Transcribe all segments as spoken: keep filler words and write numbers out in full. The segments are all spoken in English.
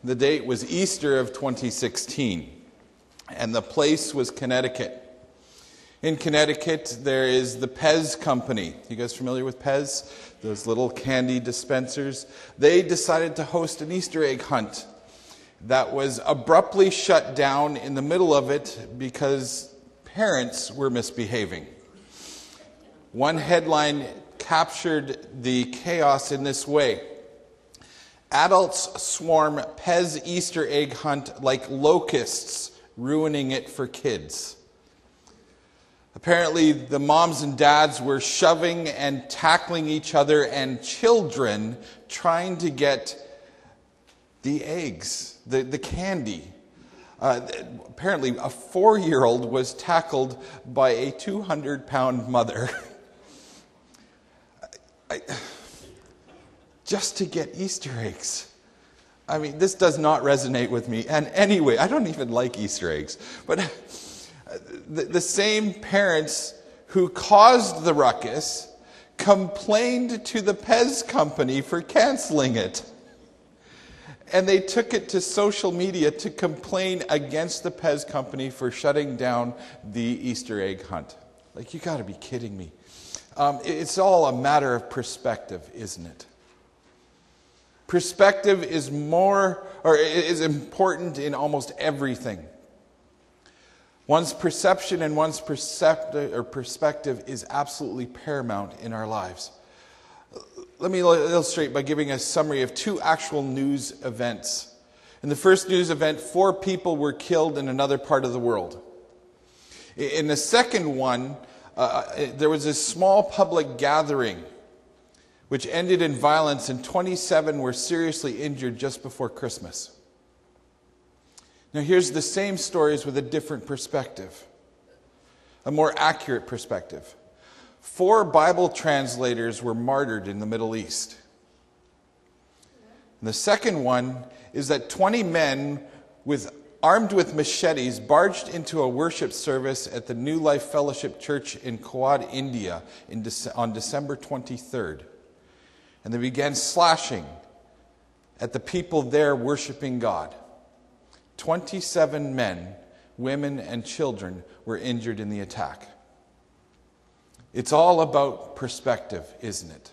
The date was Easter of twenty sixteen, and the place was Connecticut. In Connecticut, there is the Pez Company. You guys familiar with Pez? Those little candy dispensers. They decided to host an Easter egg hunt that was abruptly shut down in the middle of it because parents were misbehaving. One headline captured the chaos in this way: adults swarm Pez Easter egg hunt like locusts, ruining it for kids. Apparently, the moms and dads were shoving and tackling each other and children trying to get the eggs, the, the candy. Uh, apparently, a four-year-old was tackled by a two hundred pound mother. I, just to get Easter eggs. I mean, this does not resonate with me. And anyway, I don't even like Easter eggs. But the, the same parents who caused the ruckus complained to the Pez Company for canceling it. And they took it to social media to complain against the Pez Company for shutting down the Easter egg hunt. Like, you got to be kidding me. Um, it's all a matter of perspective, isn't it? Perspective is more, or is important in almost everything. One's perception and one's perceptive or perspective is absolutely paramount in our lives. Let me illustrate by giving a summary of two actual news events. In the first news event, four people were killed in another part of the world. In the second one, uh, there was a small public gathering which ended in violence, and twenty-seven were seriously injured just before Christmas. Now here's the same stories with a different perspective, a more accurate perspective. Four Bible translators were martyred in the Middle East. And the second one is that twenty men with armed with machetes barged into a worship service at the New Life Fellowship Church in Kuwait, India in Dece- on December twenty-third. And they began slashing at the people there worshiping God. twenty-seven men, women, and children were injured in the attack. It's all about perspective, isn't it?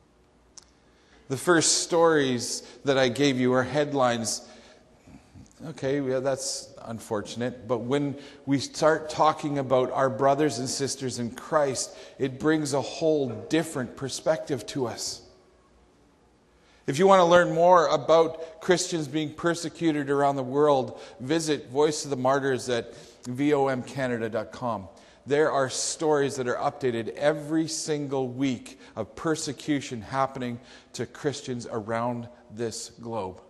The first stories that I gave you are headlines. Okay, yeah, that's unfortunate. But when we start talking about our brothers and sisters in Christ, it brings a whole different perspective to us. If you want to learn more about Christians being persecuted around the world, visit Voice of the Martyrs at V O M Canada dot com. There are stories that are updated every single week of persecution happening to Christians around this globe.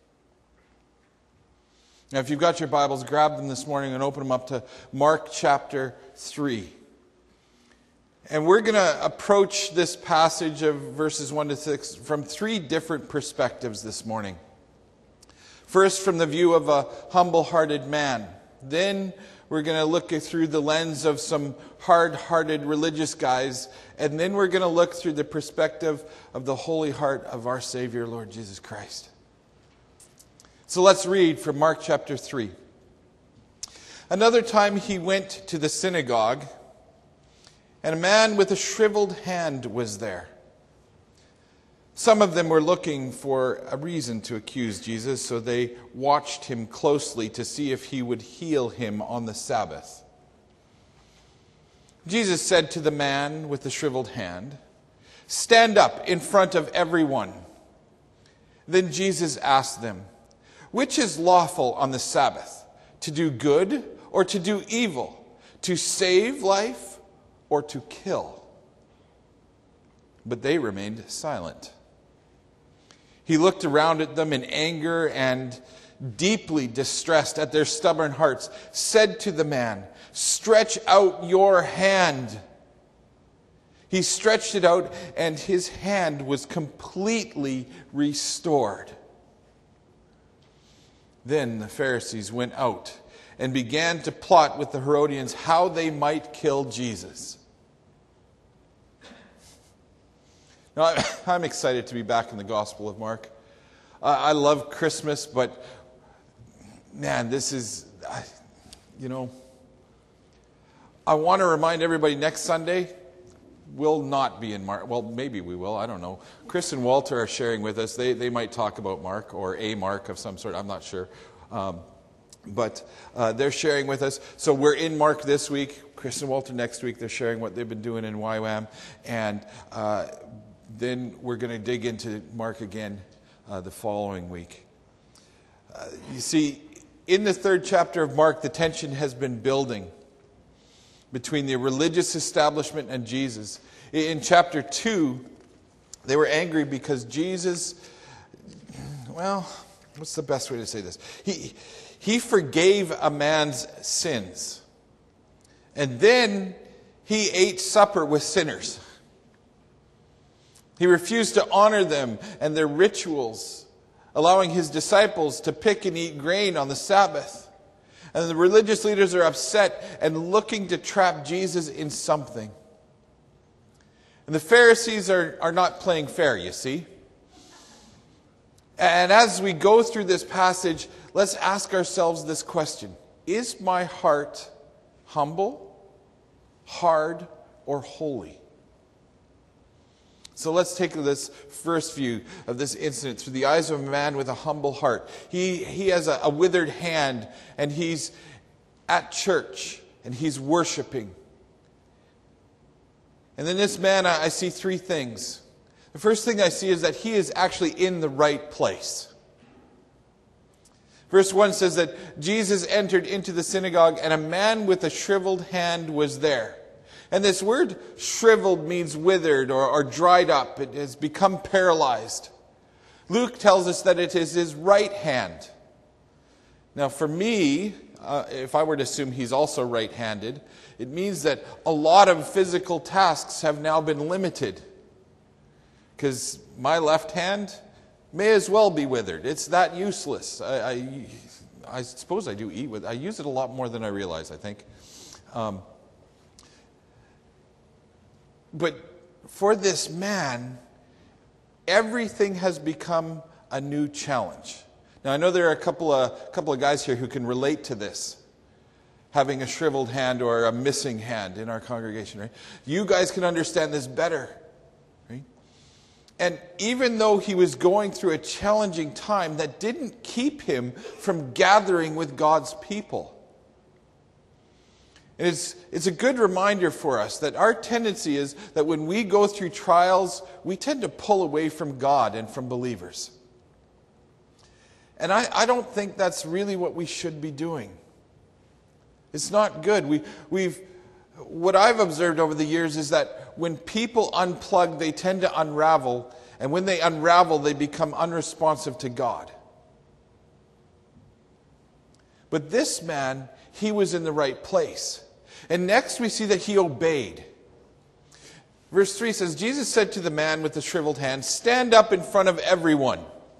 Now, if you've got your Bibles, grab them this morning and open them up to Mark chapter three. And we're going to approach this passage of verses one to six from three different perspectives this morning. First, from the view of a humble-hearted man. Then, we're going to look through the lens of some hard-hearted religious guys. And then we're going to look through the perspective of the holy heart of our Savior, Lord Jesus Christ. So let's read from Mark chapter three. Another time he went to the synagogue, and a man with a shriveled hand was there. Some of them were looking for a reason to accuse Jesus, so they watched him closely to see if he would heal him on the Sabbath. Jesus said to the man with the shriveled hand, "Stand up in front of everyone." Then Jesus asked them, "Which is lawful on the Sabbath, to do good or to do evil, to save life or to kill?" But they remained silent. He looked around at them in anger and, deeply distressed at their stubborn hearts, said to the man, "Stretch out your hand." He stretched it out, and his hand was completely restored. Then the Pharisees went out and began to plot with the Herodians how they might kill Jesus. Now, I'm excited to be back in the Gospel of Mark. I, I love Christmas, but man, this is, I, you know, I want to remind everybody next Sunday will not be in Mark. Well, maybe we will. I don't know. Chris and Walter are sharing with us. They they might talk about Mark or a Mark of some sort. I'm not sure. Um, but uh, they're sharing with us. So we're in Mark this week. Chris and Walter next week. They're sharing what they've been doing in Y WAM. And uh, then we're going to dig into Mark again uh, the following week. Uh, you see, in the third chapter of Mark, the tension has been building between the religious establishment and Jesus. In chapter two, they were angry because Jesus, well, what's the best way to say this? He, he forgave a man's sins. And then he ate supper with sinners. He refused to honor them and their rituals, allowing his disciples to pick and eat grain on the Sabbath. And the religious leaders are upset and looking to trap Jesus in something. And the Pharisees are, are not playing fair, you see. And as we go through this passage, let's ask ourselves this question. Is my heart humble, hard, or holy? So let's take this first view of this incident through the eyes of a man with a humble heart. He, he has a, a withered hand, and he's at church, and he's worshiping. And in this man, I, I see three things. The first thing I see is that he is actually in the right place. Verse one says that Jesus entered into the synagogue, and a man with a shriveled hand was there. And this word shriveled means withered or, or dried up. It has become paralyzed. Luke tells us that it is his right hand. Now for me, uh, if I were to assume he's also right-handed, it means that a lot of physical tasks have now been limited. Because my left hand may as well be withered. It's that useless. I, I, I suppose I do eat with it. I use it a lot more than I realize, I think. Um, But for this man, everything has become a new challenge. Now, I know there are a couple of couple of guys here who can relate to this, having a shriveled hand or a missing hand in our congregation, right? You guys can understand this better, right? And even though he was going through a challenging time, that didn't keep him from gathering with God's people. It's, it's a good reminder for us that our tendency is that when we go through trials, we tend to pull away from God and from believers. And I, I don't think that's really what we should be doing. It's not good. We, we've, what I've observed over the years is that when people unplug, they tend to unravel. And when they unravel, they become unresponsive to God. But this man, he was in the right place. And next we see that he obeyed. Verse three says, Jesus said to the man with the shriveled hand, "Stand up in front of everyone."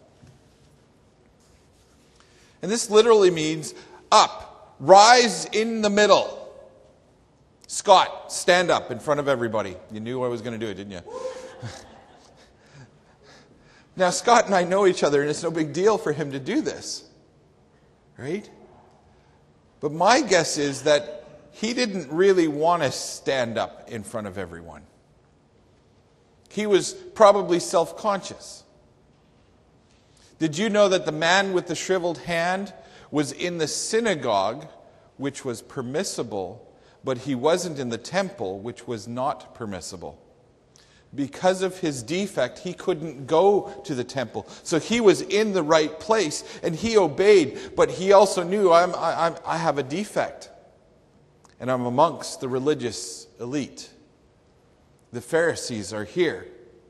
And this literally means up, rise in the middle. Scott, stand up in front of everybody. You knew I was going to do it, didn't you? Now, Scott and I know each other, and it's no big deal for him to do this. Right? But my guess is that he didn't really want to stand up in front of everyone. He was probably self-conscious. Did you know that the man with the shriveled hand was in the synagogue, which was permissible, but he wasn't in the temple, which was not permissible? Because of his defect, he couldn't go to the temple. So he was in the right place, and he obeyed. But he also knew, I'm, I'm, I have a defect. And I'm amongst the religious elite. The Pharisees are here.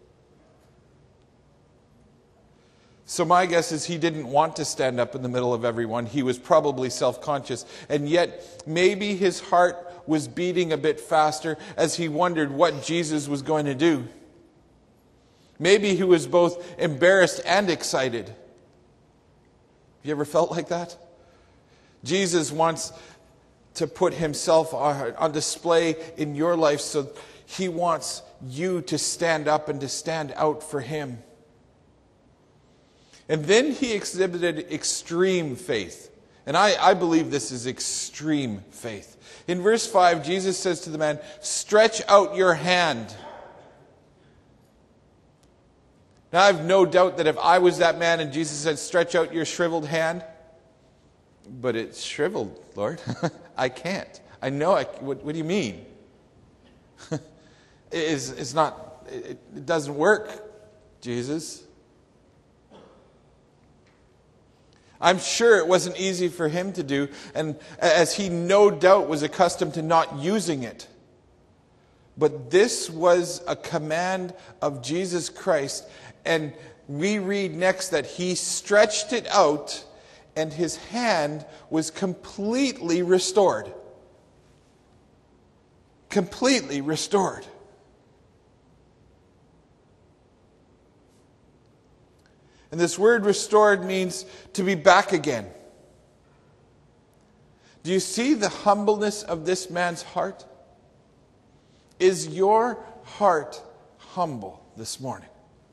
So my guess is he didn't want to stand up in the middle of everyone. He was probably self-conscious. And yet, maybe his heart was beating a bit faster as he wondered what Jesus was going to do. Maybe he was both embarrassed and excited. Have you ever felt like that? Jesus wants to put himself on display in your life, so he wants you to stand up and to stand out for him. And then he exhibited extreme faith. And I, I believe this is extreme faith. In verse five, Jesus says to the man, "Stretch out your hand." Now, I have no doubt that if I was that man and Jesus said, "Stretch out your shriveled hand," but it's shriveled, Lord. I can't. I know. I, what, what do you mean? it's, it's not, it, it doesn't work, Jesus. I'm sure it wasn't easy for him to do, and as he no doubt was accustomed to not using it. But this was a command of Jesus Christ, and we read next that he stretched it out, and his hand was completely restored. Completely restored. And this word restored means to be back again. Do you see the humbleness of this man's heart? Is your heart humble this morning?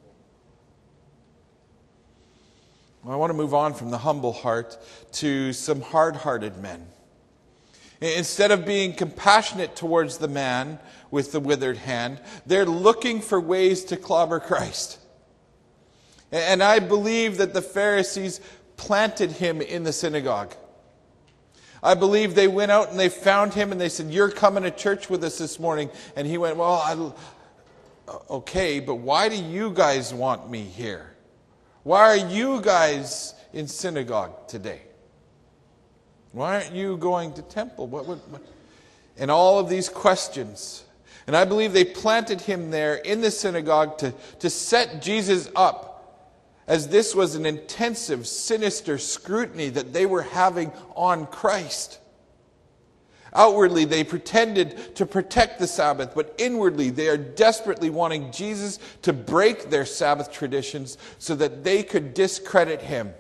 Well, I want to move on from the humble heart to some hard-hearted men. Instead of being compassionate towards the man with the withered hand, they're looking for ways to clobber Christ. And I believe that the Pharisees planted him in the synagogue. I believe they went out and they found him and they said, "You're coming to church with us this morning." And he went, "Well, I, okay, but why do you guys want me here? Why are you guys in synagogue today? Why aren't you going to temple?" What, what, what? And all of these questions. And I believe they planted him there in the synagogue to, to set Jesus up, as this was an intensive, sinister scrutiny that they were having on Christ. Outwardly, they pretended to protect the Sabbath, but inwardly, they are desperately wanting Jesus to break their Sabbath traditions so that they could discredit him.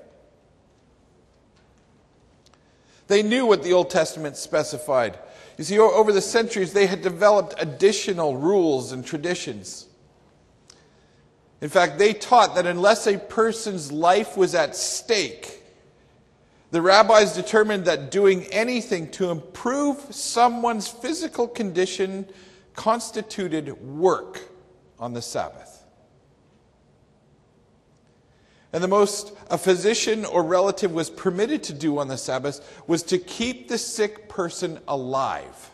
They knew what the Old Testament specified. You see, over the centuries, they had developed additional rules and traditions. In fact, they taught that unless a person's life was at stake, the rabbis determined that doing anything to improve someone's physical condition constituted work on the Sabbath. And the most a physician or relative was permitted to do on the Sabbath was to keep the sick person alive.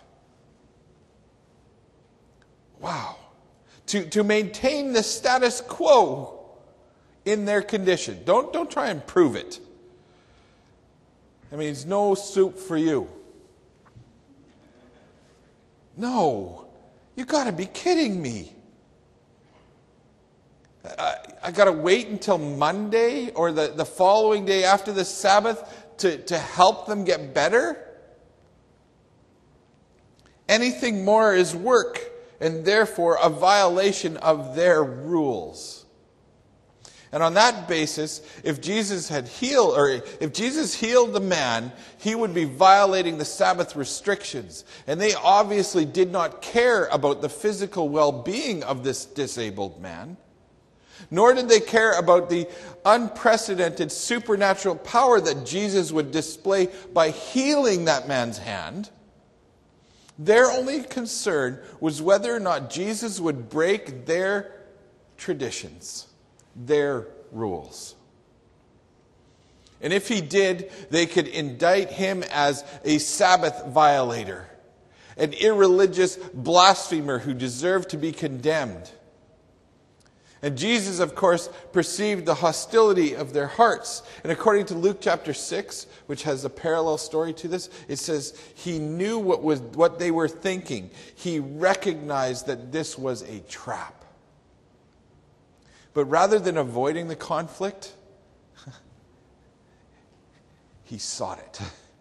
Wow. To, to maintain the status quo in their condition. Don't, don't try and prove it. I mean, it's no soup for you. No. You got to be kidding me. I, I got to wait until Monday or the, the following day after the Sabbath to, to help them get better? Anything more is work, and therefore a violation of their rules. And on that basis, if Jesus had healed, or if Jesus healed the man, he would be violating the Sabbath restrictions. And they obviously did not care about the physical well-being of this disabled man. Nor did they care about the unprecedented supernatural power that Jesus would display by healing that man's hand. Their only concern was whether or not Jesus would break their traditions, their rules. And if he did, they could indict him as a Sabbath violator, an irreligious blasphemer who deserved to be condemned. And Jesus, of course, perceived the hostility of their hearts. And according to Luke chapter six, which has a parallel story to this, it says he knew what was what they were thinking. He recognized that this was a trap. But rather than avoiding the conflict, he sought it.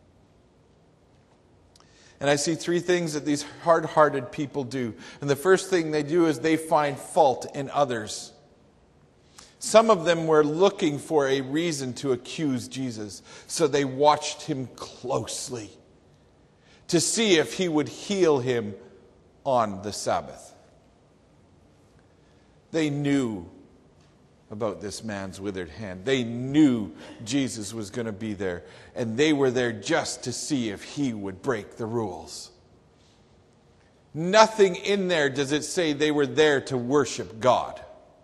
And I see three things that these hard-hearted people do. And the first thing they do is they find fault in others. Some of them were looking for a reason to accuse Jesus, so they watched him closely to see if he would heal him on the Sabbath. They knew about this man's withered hand. They knew Jesus was going to be there, and they were there just to see if he would break the rules. Nothing in there does it say they were there to worship God.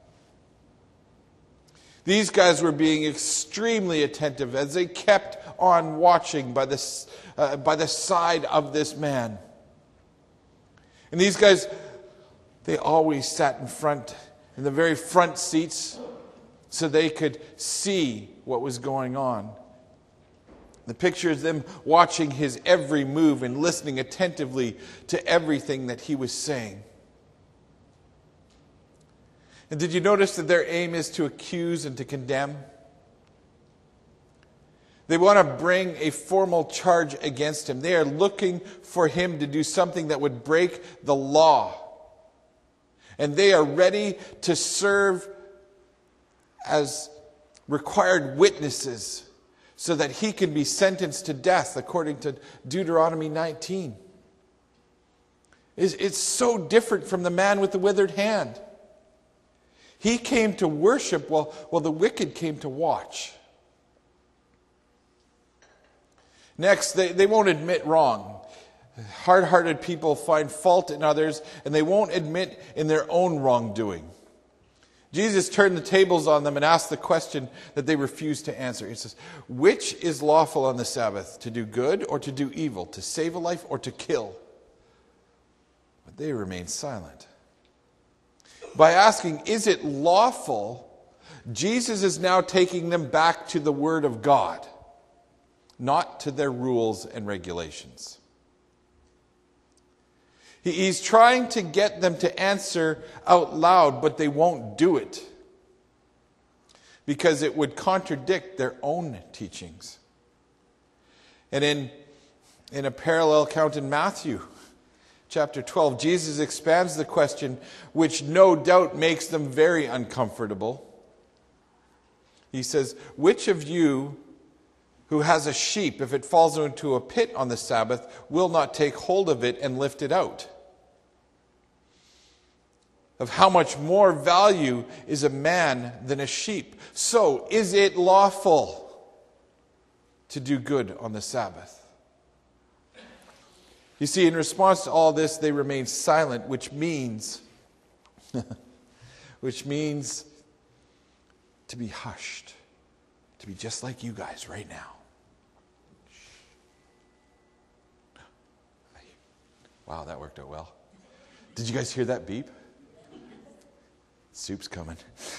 These guys were being extremely attentive as they kept on watching by the, uh, by the side of this man. And these guys, they always sat in front, in the very front seats, so they could see what was going on. The picture is them watching his every move and listening attentively to everything that he was saying. And did you notice that their aim is to accuse and to condemn? They want to bring a formal charge against him. They are looking for him to do something that would break the law. And they are ready to serve as required witnesses so that he can be sentenced to death according to Deuteronomy nineteen. It's so different from the man with the withered hand. He came to worship while, while the wicked came to watch. Next, they, they won't admit wrong. Hard-hearted people find fault in others, and they won't admit in their own wrongdoing. Jesus turned the tables on them and asked the question that they refused to answer. He says, which is lawful on the Sabbath, to do good or to do evil, to save a life or to kill? But they remained silent. By asking, is it lawful, Jesus is now taking them back to the Word of God, not to their rules and regulations. He's trying to get them to answer out loud, but they won't do it because it would contradict their own teachings. And in, in a parallel account in Matthew chapter twelve, Jesus expands the question, which no doubt makes them very uncomfortable. He says, which of you who has a sheep, if it falls into a pit on the Sabbath, will not take hold of it and lift it out? Of how much more value is a man than a sheep? So, is it lawful to do good on the Sabbath? You see, in response to all this, they remain silent, which means, which means to be hushed, to be just like you guys right now. Wow, that worked out well. Did you guys hear that beep? Soup's coming.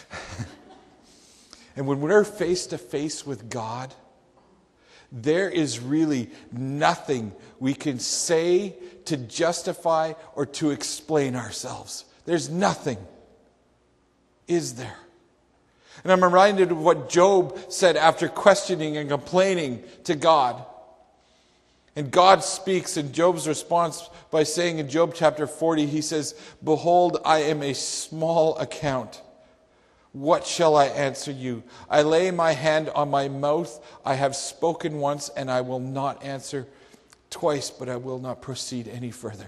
And when we're face to face with God, there is really nothing we can say to justify or to explain ourselves. There's nothing. Is there? And I'm reminded of what Job said after questioning and complaining to God. And God speaks in Job's response by saying in Job chapter forty, he says, behold, I am a small account. What shall I answer you? I lay my hand on my mouth. I have spoken once, and I will not answer twice, but I will not proceed any further.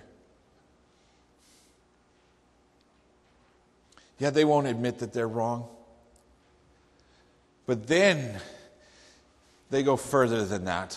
Yeah, they won't admit that they're wrong. But then they go further than that.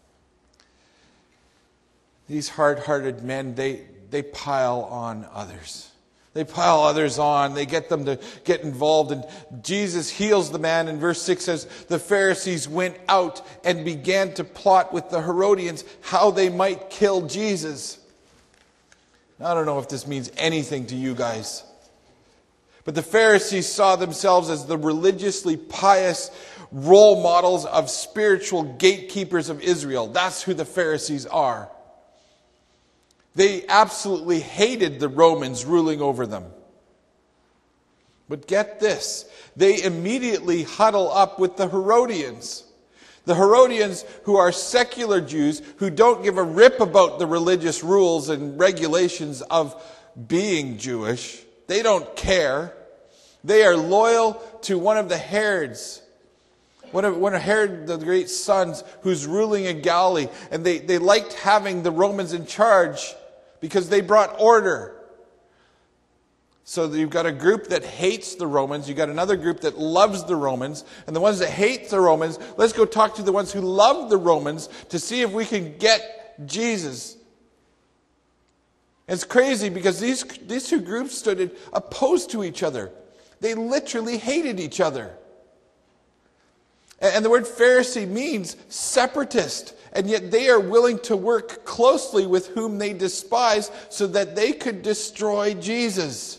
These hard-hearted men, they, they pile on others. They pile others on. They get them to get involved. And Jesus heals the man. And verse six says, the Pharisees went out and began to plot with the Herodians how they might kill Jesus. Now, I don't know if this means anything to you guys. But the Pharisees saw themselves as the religiously pious role models of spiritual gatekeepers of Israel. That's who the Pharisees are. They absolutely hated the Romans ruling over them. But get this, they immediately huddle up with the Herodians. The Herodians, who are secular Jews, who don't give a rip about the religious rules and regulations of being Jewish. They don't care. They are loyal to one of the Herods, one of, one of Herod the great sons, who's ruling in Galilee. And they, they liked having the Romans in charge, because they brought order. So you've got a group that hates the Romans. You've got another group that loves the Romans. And the ones that hate the Romans, let's go talk to the ones who love the Romans to see if we can get Jesus. It's crazy because these, these two groups stood opposed to each other. They literally hated each other. And the word Pharisee means separatist. And yet they are willing to work closely with whom they despise so that they could destroy Jesus.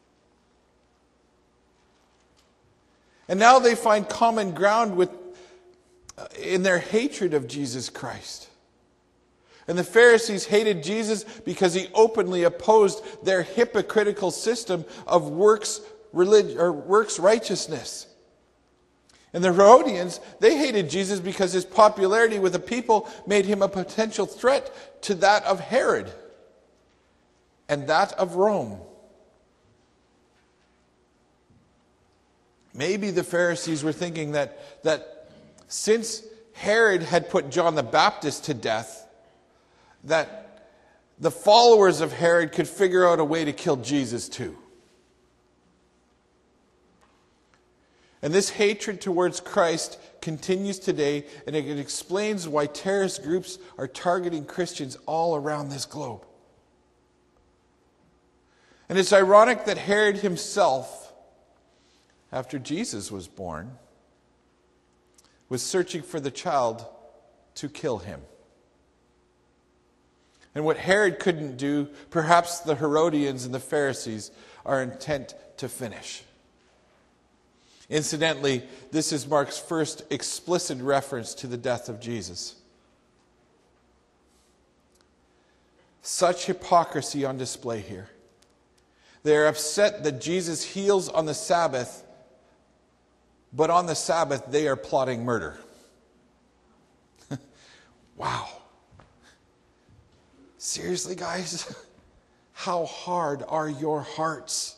And now they find common ground with, uh, in their hatred of Jesus Christ. And the Pharisees hated Jesus because he openly opposed their hypocritical system of works, relig- or works righteousness. And the Herodians, they hated Jesus because his popularity with the people made him a potential threat to that of Herod and that of Rome. Maybe the Pharisees were thinking that, that since Herod had put John the Baptist to death, that the followers of Herod could figure out a way to kill Jesus too. And this hatred towards Christ continues today, and it explains why terrorist groups are targeting Christians all around this globe. And it's ironic that Herod himself, after Jesus was born, was searching for the child to kill him. And what Herod couldn't do, perhaps the Herodians and the Pharisees are intent to finish. Incidentally, this is Mark's first explicit reference to the death of Jesus. Such hypocrisy on display here. They are upset that Jesus heals on the Sabbath, but on the Sabbath they are plotting murder. Wow. Seriously, guys? How hard are your hearts?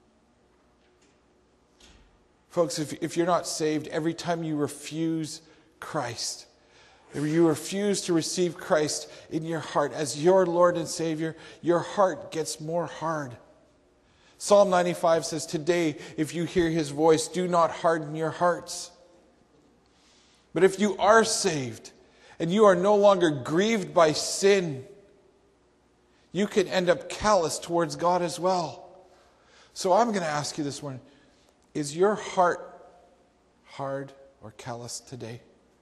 Folks, if, if you're not saved, every time you refuse Christ, if you refuse to receive Christ in your heart as your Lord and Savior, your heart gets more hard. Psalm ninety-five says, "Today, if you hear his voice, do not harden your hearts." But if you are saved and you are no longer grieved by sin, you can end up callous towards God as well. So I'm going to ask you this morning, is your heart hard or callous today?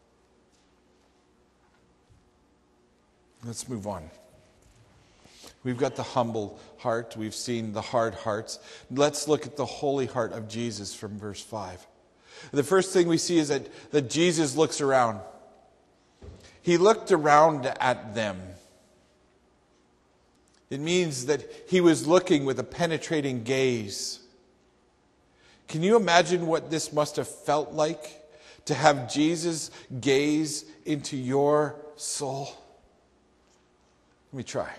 Let's move on. We've got the humble heart. We've seen the hard hearts. Let's look at the holy heart of Jesus from verse five. The first thing we see is that, that Jesus looks around. He looked around at them. It means that he was looking with a penetrating gaze. Can you imagine what this must have felt like to have Jesus gaze into your soul? Let me try.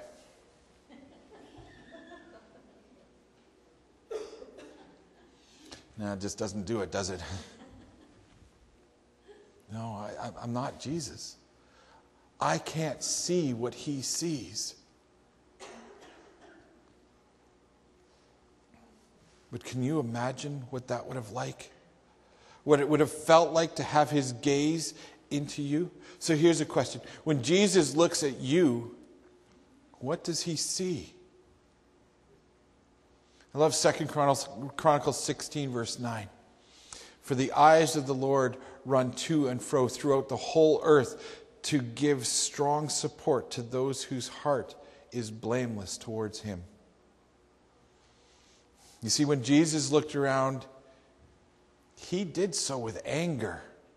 No, it just doesn't do it, does it? No, I, I'm not Jesus. I can't see what he sees. But can you imagine what that would have like? What it would have felt like to have his gaze into you? So here's a question. When Jesus looks at you, what does he see? I love Second Chronicles sixteen, verse nine. For the eyes of the Lord run to and fro throughout the whole earth to give strong support to those whose heart is blameless towards him. You see, when Jesus looked around, he did so with anger.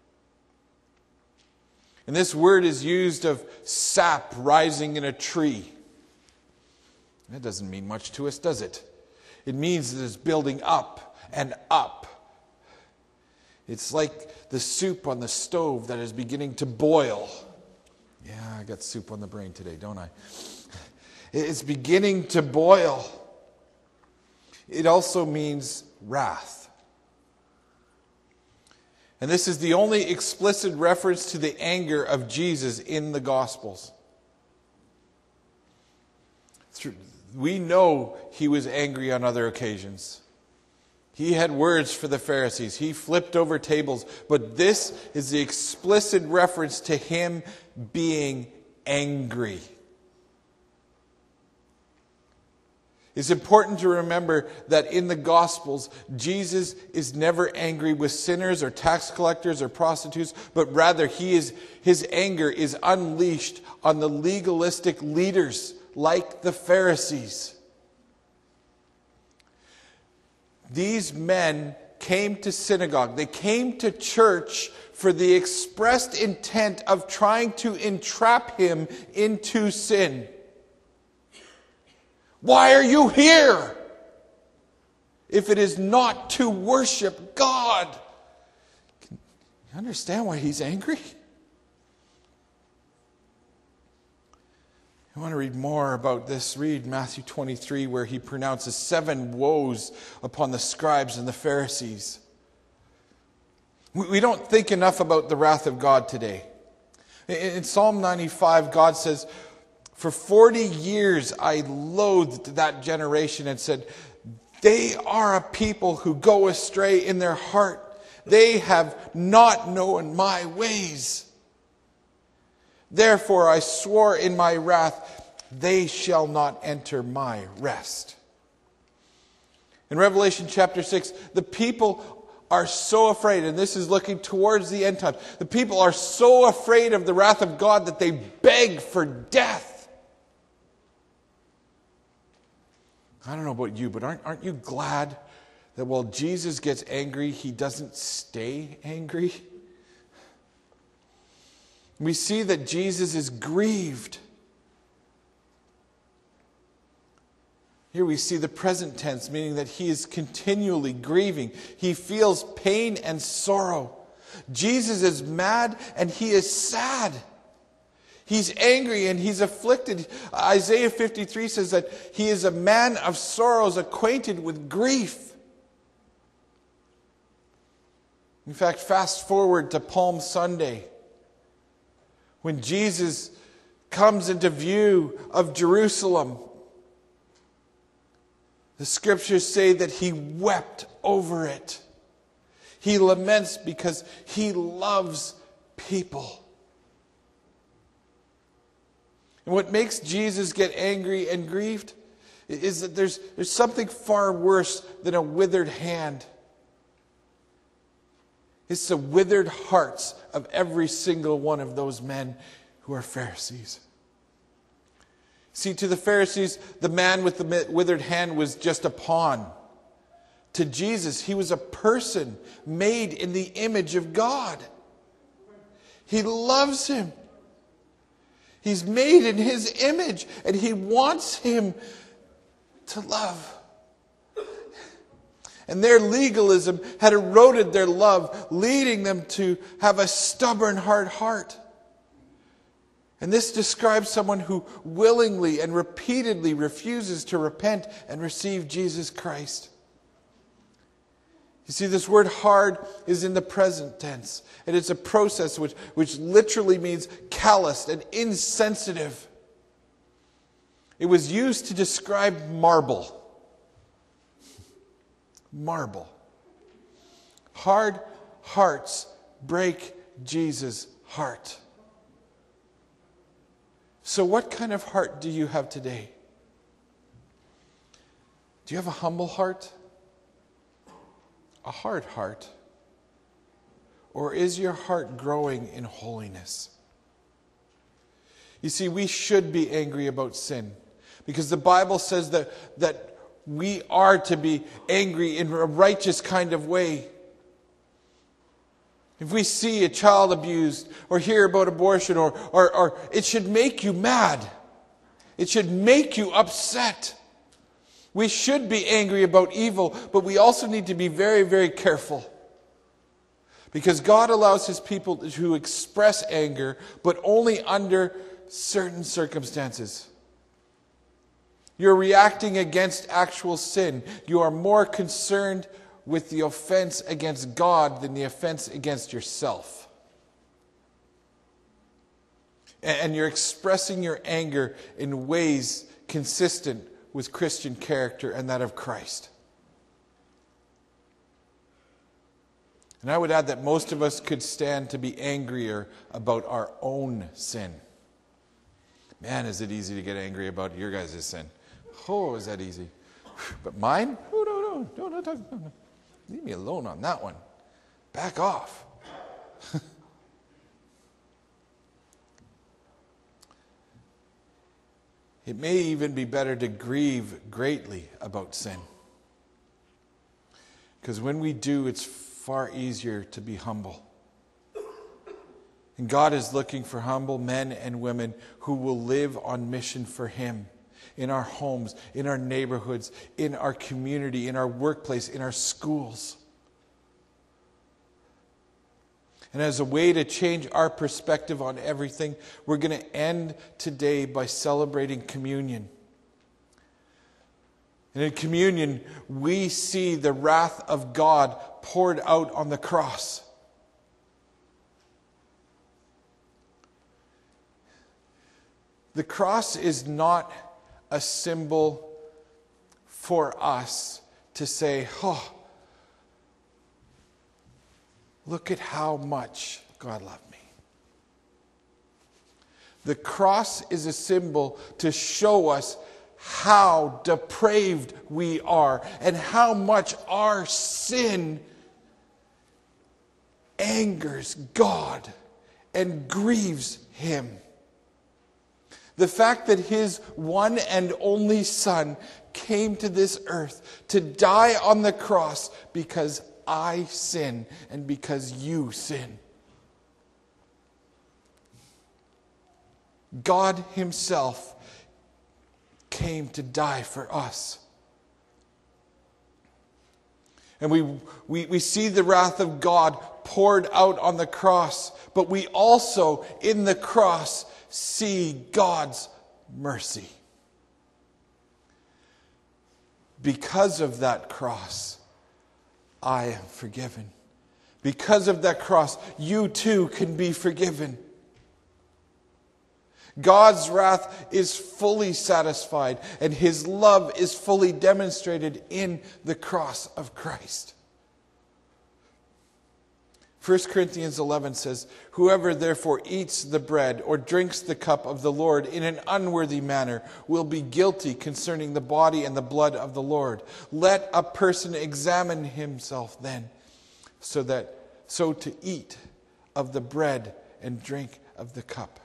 And this word is used of sap rising in a tree. That doesn't mean much to us, does it? It means that it's building up and up. It's like the soup on the stove that is beginning to boil. Yeah, I got soup on the brain today, don't I? It's beginning to boil. It also means wrath. And this is the only explicit reference to the anger of Jesus in the Gospels. We know he was angry on other occasions. He had words for the Pharisees. He flipped over tables. But this is the explicit reference to him being angry. It's important to remember that in the Gospels, Jesus is never angry with sinners or tax collectors or prostitutes, but rather he is, his anger is unleashed on the legalistic leaders like the Pharisees. These men came to synagogue. They came to church for the expressed intent of trying to entrap him into sin. Why are you here? If it is not to worship God. Can you understand why he's angry? I want to read more about this. Read Matthew twenty-three, where he pronounces seven woes upon the scribes and the Pharisees. We don't think enough about the wrath of God today. In Psalm ninety-five, God says, "For forty years I loathed that generation and said, they are a people who go astray in their heart. They have not known my ways. Therefore I swore in my wrath, they shall not enter my rest." In Revelation chapter six, the people are so afraid, and this is looking towards the end times. The people are so afraid of the wrath of God that they beg for death. I don't know about you, but aren't, aren't you glad that while Jesus gets angry, he doesn't stay angry? We see that Jesus is grieved. Here we see the present tense, meaning that he is continually grieving. He feels pain and sorrow. Jesus is mad and he is sad. He's angry and he's afflicted. Isaiah fifty-three says that he is a man of sorrows, acquainted with grief. In fact, fast forward to Palm Sunday, when Jesus comes into view of Jerusalem. The scriptures say that he wept over it. He laments because he loves people. And what makes Jesus get angry and grieved is that there's, there's something far worse than a withered hand. It's the withered hearts of every single one of those men who are Pharisees. See, to the Pharisees, the man with the withered hand was just a pawn. To Jesus, he was a person made in the image of God. He loves him. He's made in his image, and he wants him to love. And their legalism had eroded their love, leading them to have a stubborn, hard heart. And this describes someone who willingly and repeatedly refuses to repent and receive Jesus Christ. You see, this word hard is in the present tense. And it's a process which, which literally means calloused and insensitive. It was used to describe marble. Marble. Hard hearts break Jesus' heart. So what kind of heart do you have today? Do you have a humble heart? A hard heart? Or is your heart growing in holiness? You see, we should be angry about sin, because the Bible says that, that we are to be angry in a righteous kind of way. If we see a child abused or hear about abortion, or, or, or it should make you mad. It should make you upset. We should be angry about evil, but we also need to be very, very careful. Because God allows his people to express anger, but only under certain circumstances. You're reacting against actual sin. You are more concerned with the offense against God than the offense against yourself. And you're expressing your anger in ways consistent with Christian character and that of Christ. And I would add that most of us could stand to be angrier about our own sin. Man, is it easy to get angry about your guys' sin. Oh, is that easy. But mine? Oh, no, no, no, no, no, no. Leave me alone on that one. Back off. It may even be better to grieve greatly about sin. Because when we do, it's far easier to be humble. And God is looking for humble men and women who will live on mission for Him in our homes, in our neighborhoods, in our community, in our workplace, in our schools. And as a way to change our perspective on everything, we're going to end today by celebrating communion. And in communion, we see the wrath of God poured out on the cross. The cross is not a symbol for us to say, oh, look at how much God loved me. The cross is a symbol to show us how depraved we are and how much our sin angers God and grieves Him. The fact that His one and only Son came to this earth to die on the cross because I sin and because you sin. God Himself came to die for us. And we, we, we see the wrath of God poured out on the cross, but we also, in the cross, see God's mercy. Because of that cross, I am forgiven. Because of that cross, you too can be forgiven. God's wrath is fully satisfied, and His love is fully demonstrated in the cross of Christ. First Corinthians eleven says, "Whoever therefore eats the bread or drinks the cup of the Lord in an unworthy manner will be guilty concerning the body and the blood of the Lord. Let a person examine himself then, so that so to eat of the bread and drink of the cup."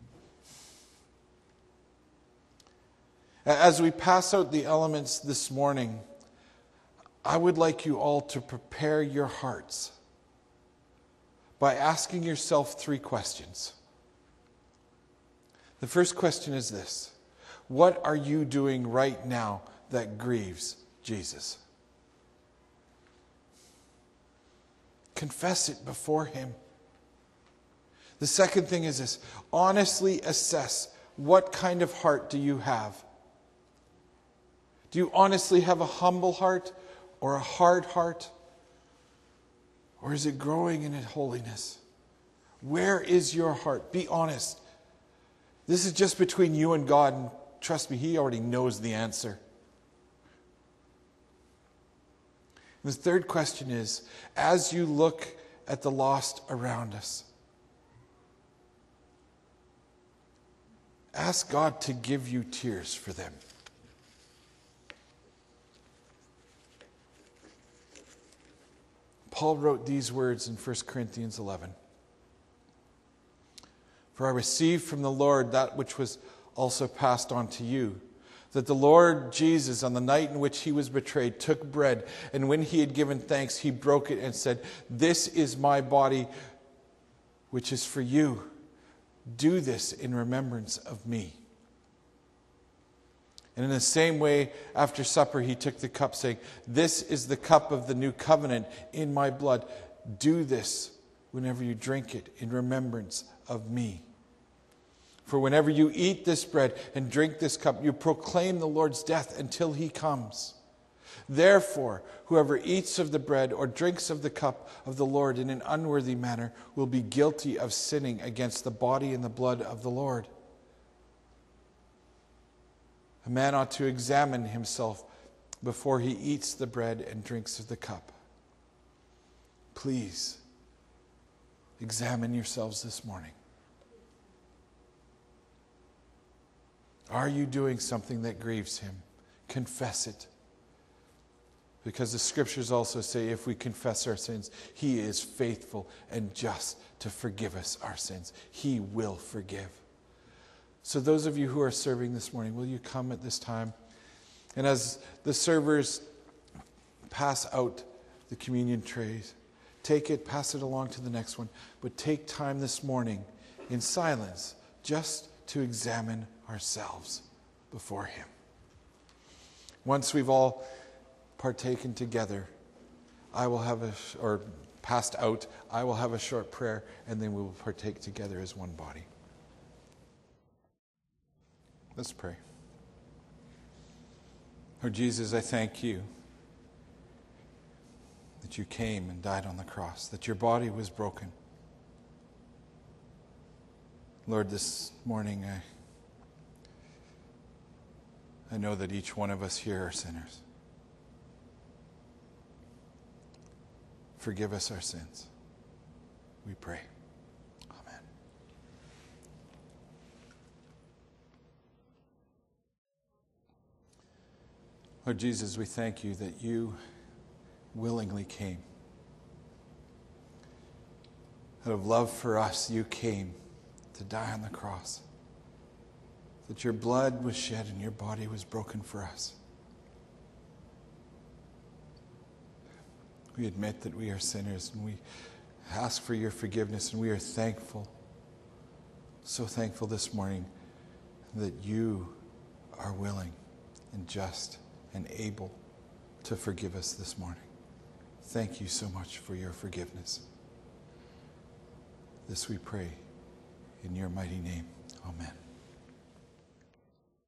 As we pass out the elements this morning, I would like you all to prepare your hearts by asking yourself three questions. The first question is this: what are you doing right now that grieves Jesus? Confess it before Him. The second thing is this: honestly assess, what kind of heart do you have? Do you honestly have a humble heart or a hard heart? Or is it growing in holiness? Where is your heart? Be honest. This is just between you and God, and trust me, He already knows the answer. The third question is, as you look at the lost around us, ask God to give you tears for them. Paul wrote these words in First Corinthians eleven. "For I received from the Lord that which was also passed on to you, that the Lord Jesus, on the night in which He was betrayed, took bread, and when He had given thanks, He broke it and said, 'This is my body, which is for you. Do this in remembrance of me.' And in the same way, after supper, He took the cup, saying, 'This is the cup of the new covenant in my blood. Do this whenever you drink it in remembrance of me. For whenever you eat this bread and drink this cup, you proclaim the Lord's death until He comes. Therefore, whoever eats of the bread or drinks of the cup of the Lord in an unworthy manner will be guilty of sinning against the body and the blood of the Lord. A man ought to examine himself before he eats the bread and drinks of the cup. Please, examine yourselves this morning. Are you doing something that grieves him? Confess it. Because the scriptures also say if we confess our sins, he is faithful and just to forgive us our sins. He will forgive. So those of you who are serving this morning, will you come at this time? And as the servers pass out the communion trays, take it, pass it along to the next one, but take time this morning in silence just to examine ourselves before him. Once we've all partaken together, I will have a, or passed out, I will have a short prayer, and then we will partake together as one body. Let's pray. Lord Jesus, I thank you that you came and died on the cross, that your body was broken. Lord, this morning I, I know that each one of us here are sinners. Forgive us our sins, we pray. Amen. Lord Jesus, we thank you that you willingly came. Out of love for us, you came to die on the cross. That your blood was shed and your body was broken for us. We admit that we are sinners and we ask for your forgiveness, and we are thankful, so thankful this morning that you are willing and just and able to forgive us this morning. Thank you so much for your forgiveness. This we pray in your mighty name. Amen.